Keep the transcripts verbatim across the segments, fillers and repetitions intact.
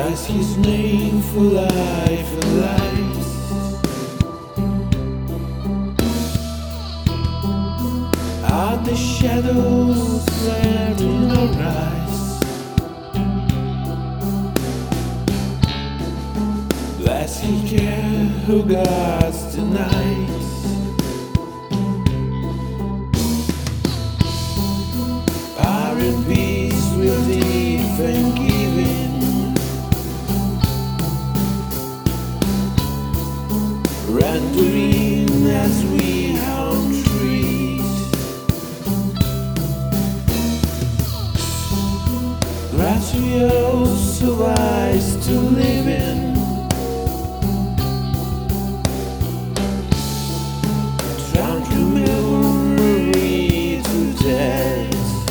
Christ, his name for life and light. Are the shadows there in our eyes? Blessed care who guards the night. Power and peace will deep and giving. Rendering as we haunt trees. Grass we also wise to live in. Drowned memory to death.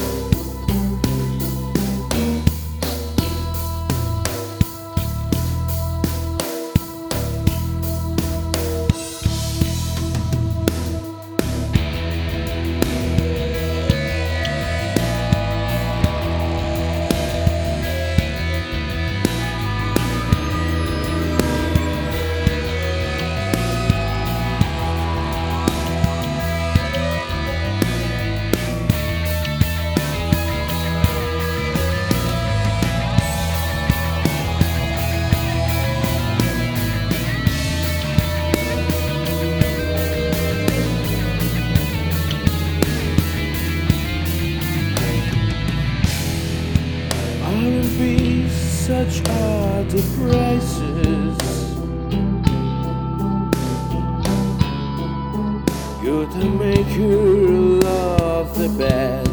Be such are the prices. Good to make her love the best.